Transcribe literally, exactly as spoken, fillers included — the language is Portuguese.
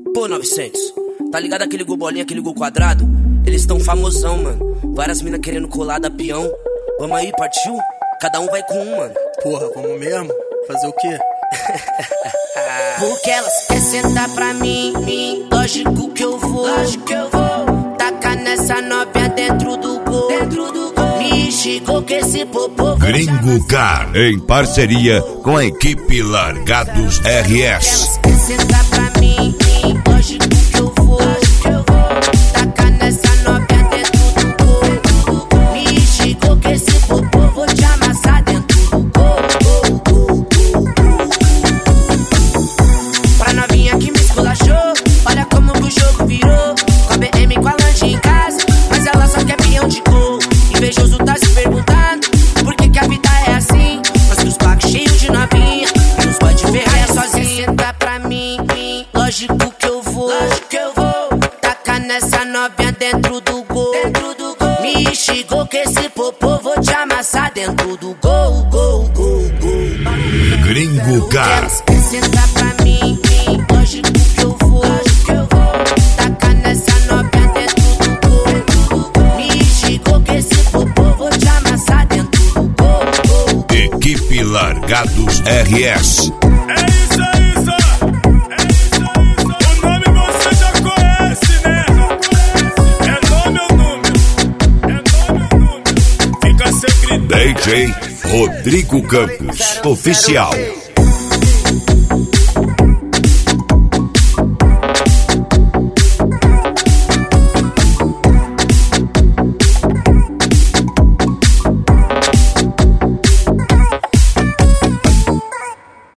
Pô, novecentos, tá ligado aquele gol bolinha, aquele gol quadrado? Eles tão famosão, mano. Várias minas querendo colar da peão. Vamos aí, partiu? Cada um vai com um, mano. Porra, vamos mesmo? Fazer o quê? Porque elas querem sentar pra mim, mim. Lógico que eu vou, lógico que eu vou. Tacar nessa novinha dentro do gol, dentro do gol. Me chegou que esse popô. Gringo Car, em parceria com a equipe Largados R S. Elas querem sentar pra mim, mim. Lógico que eu vou, lógico que eu vou. Tacar nessa novinha dentro do gol, dentro do gol. Me chegou que esse popô vou te amassar dentro do gol, gol, gol, gol. Pra novinha que me esculachou, olha como que o jogo virou. Com a B M, com a lanche em casa, mas ela só quer peão de gol. Invejoso tá se perguntando por que que a vida é assim. Mas que os pacos cheios de novinha e os boy de ferraia sozinho. Senta pra mim, mim, lógico que eu vou, lógico que eu vou. Tacar nessa novinha dentro do gol, dentro do gol. Me chegou que esse popô vou te amassar dentro do gol, gol, gol, gol. Gringo Car. Senta pra mim, mim, lógico que eu vou, lógico que eu vou. Tacar nessa novinha dentro do gol, dentro do gol. Me chegou que esse popô vou te amassar dentro do gol, gol. Equipe Largados R S. É isso, é isso, é isso, é isso. O nome você já conhece, né? É nome ou número? É nome ou número? Fica sem gritar. D J Rodrigo Campos, oficial.